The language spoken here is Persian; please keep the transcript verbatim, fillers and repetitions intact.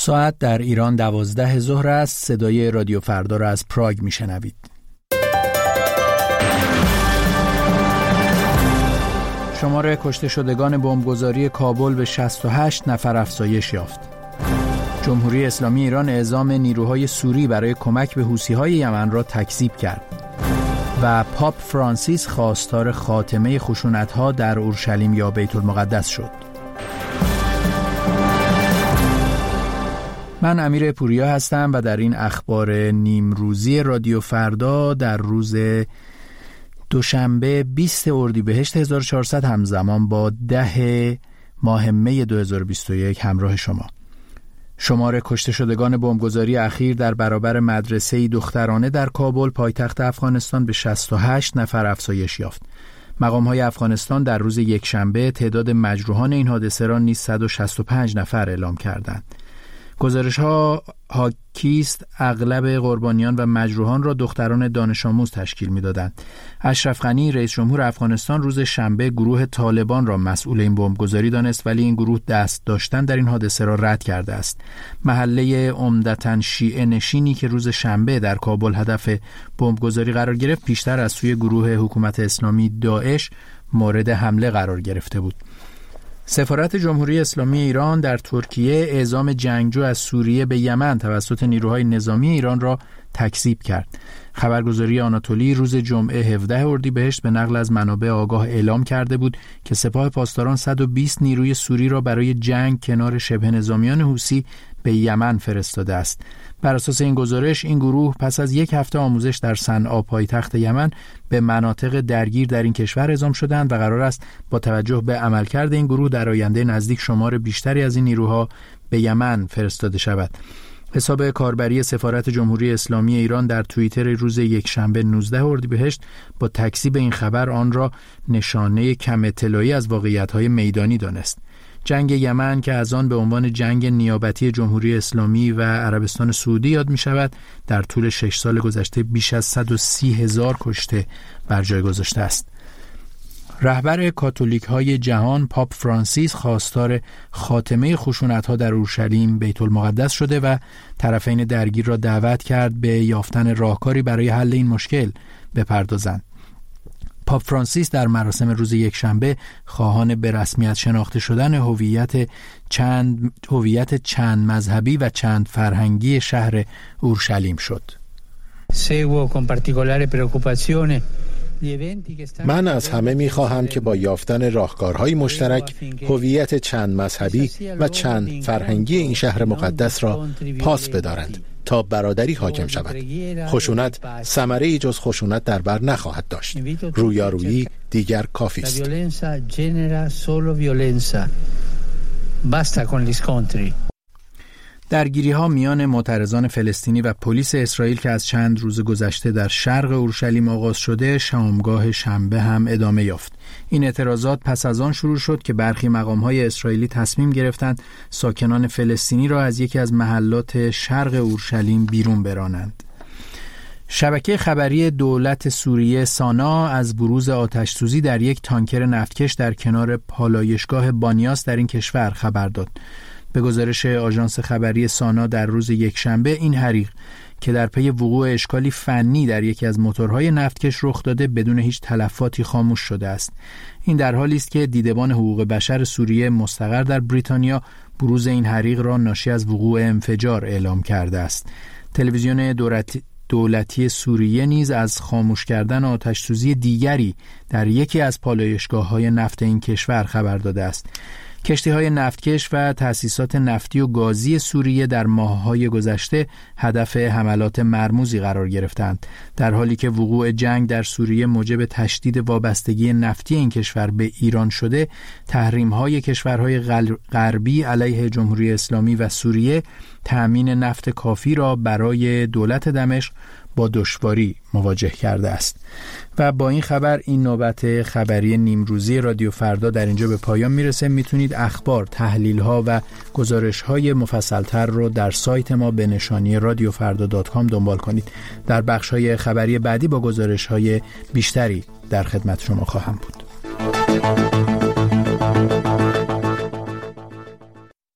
ساعت در ایران دوازده ظهر است. صدای رادیو فردا را از پراگ میشنوید. شمار کشته شدگان بمبگذاری کابل به شصت و هشت نفر افزایش یافت. جمهوری اسلامی ایران اعزام نیروهای سوری برای کمک به حوثی‌های یمن را تکذیب کرد. و پاپ فرانسیس خواستار خاتمه خشونت‌ها در اورشلیم یا بیت المقدس شد. من امیر پوریا هستم و در این اخبار نیمروزی رادیو فردا در روز دوشنبه بیست اردیبهشت هزار و چهارصد همزمان با ده ماه می دو هزار و بیست و یک همراه شما. شمار کشته شدگان بمبگذاری اخیر در برابر مدرسه‌ای دخترانه در کابل پایتخت افغانستان به شصت و هشت نفر افزایش یافت. مقام‌های افغانستان در روز یکشنبه تعداد مجروحان این حادثه را نیز صد و شصت و پنج نفر اعلام کردند. گزارش‌ها حاکیست اغلب قربانیان و مجروحان را دختران دانش آموز تشکیل می‌دادند. اشرف غنی رئیس جمهور افغانستان روز شنبه گروه طالبان را مسئول این بمبگذاری دانست، ولی این گروه دست داشتن در این حادثه را رد کرده است. محله عمدتاً شیعه نشینی که روز شنبه در کابل هدف بمبگذاری قرار گرفت، پیشتر از سوی گروه حکومت اسلامی داعش مورد حمله قرار گرفته بود. سفارت جمهوری اسلامی ایران در ترکیه اعزام جنگجو از سوریه به یمن توسط نیروهای نظامی ایران را تکذیب کرد. خبرگزاری آناتولی روز جمعه هفده اردیبهشت به نقل از منابع آگاه اعلام کرده بود که سپاه پاسداران صد و بیست نیروی سوری را برای جنگ کنار شبه نظامیان حوثی به یمن فرستاده است. بر اساس این گزارش این گروه پس از یک هفته آموزش در صنعا پایتخت یمن به مناطق درگیر در این کشور اعزام شدند و قرار است با توجه به عملکرد این گروه در آینده نزدیک شمار بیشتری از این نیروها به یمن فرستاده شود. حساب کاربری سفارت جمهوری اسلامی ایران در توییتر روز یکشنبه نوزده اردیبهشت با تکذیب این خبر آن را نشانه کم اطلاعی از واقعیت‌های میدانی دانست. جنگ یمن که از آن به عنوان جنگ نیابتی جمهوری اسلامی و عربستان سعودی یاد می شود، در طول شش سال گذشته بیش از صد و سی هزار کشته بر جای گذاشته است. رهبر کاتولیک های جهان پاپ فرانسیس خواستار خاتمه خشونت ها در اورشلیم بیت المقدس شده و طرفین درگیر را دعوت کرد به یافتن راهکاری برای حل این مشکل بپردازند. پاپ فرانسیس در مراسم روز یکشنبه خواهان به رسمیت شناخته شدن هویت چند هویت چند مذهبی و چند فرهنگی شهر اورشلیم شد. من از همه می‌خواهم که با یافتن راهکارهای مشترک هویت چند مذهبی و چند فرهنگی این شهر مقدس را پاس بدارند تا برادری حاکم شود. خشونت ثمره‌ای جز خشونت در بر نخواهد داشت. رویارویی دیگر کافی است. درگیری‌ها میان معترضان فلسطینی و پلیس اسرائیل که از چند روز گذشته در شرق اورشلیم آغاز شده، شامگاه شنبه هم ادامه یافت. این اعتراضات پس از آن شروع شد که برخی مقام‌های اسرائیلی تصمیم گرفتند ساکنان فلسطینی را از یکی از محلات شرق اورشلیم بیرون برانند. شبکه خبری دولت سوریه سانا از بروز آتش‌سوزی در یک تانکر نفتکش در کنار پالایشگاه بانیاس در این کشور خبر داد. به گزارش آژانس خبری سانا در روز یکشنبه این حریق که در پی وقوع اشکالی فنی در یکی از موتورهای نفتکش رخ داده بدون هیچ تلفاتی خاموش شده است. این در حالی است که دیدبان حقوق بشر سوریه مستقر در بریتانیا بروز این حریق را ناشی از وقوع انفجار اعلام کرده است. تلویزیون دولتی دولتی سوریه نیز از خاموش کردن آتش‌سوزی دیگری در یکی از پالایشگاه‌های نفت این کشور خبر داده است. کشتی‌های نفتکش و تأسیسات نفتی و گازی سوریه در ماه‌های گذشته هدف حملات مرموزی قرار گرفتند، در حالی که وقوع جنگ در سوریه موجب تشدید وابستگی نفتی این کشور به ایران شده. تحریم‌های کشورهای غربی علیه جمهوری اسلامی و سوریه تأمین نفت کافی را برای دولت دمشق با دشواری مواجه کرده است. و با این خبر این نوبت خبری نیمروزی رادیو فردا در اینجا به پایان میرسه. میتونید اخبار، تحلیل‌ها و گزارش‌های مفصل‌تر رو در سایت ما به نشانی رادیو فردا دات کام دنبال کنید. در بخش‌های خبری بعدی با گزارش‌های بیشتری در خدمت شما خواهم بود.